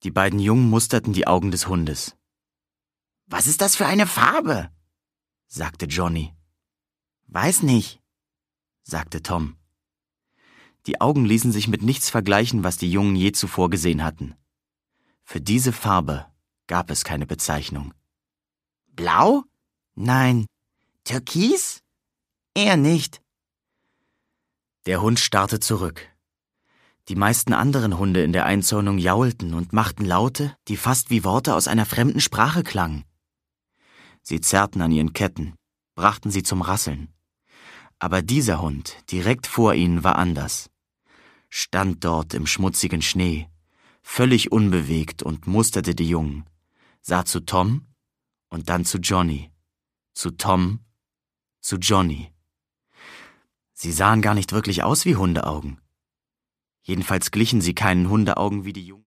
Die beiden Jungen musterten die Augen des Hundes. »Was ist das für eine Farbe?« sagte Johnny. »Weiß nicht«, sagte Tom. Die Augen ließen sich mit nichts vergleichen, was die Jungen je zuvor gesehen hatten. Für diese Farbe gab es keine Bezeichnung. »Blau? Nein. Türkis? Eher nicht.« Der Hund starrte zurück. Die meisten anderen Hunde in der Einzäunung jaulten und machten Laute, die fast wie Worte aus einer fremden Sprache klangen. Sie zerrten an ihren Ketten, brachten sie zum Rasseln. Aber dieser Hund direkt vor ihnen war anders. Stand dort im schmutzigen Schnee, völlig unbewegt und musterte die Jungen, sah zu Tom und dann zu Johnny, zu Tom, zu Johnny. Sie sahen gar nicht wirklich aus wie Hundeaugen. Jedenfalls glichen sie keinen Hundeaugen wie die Jungen.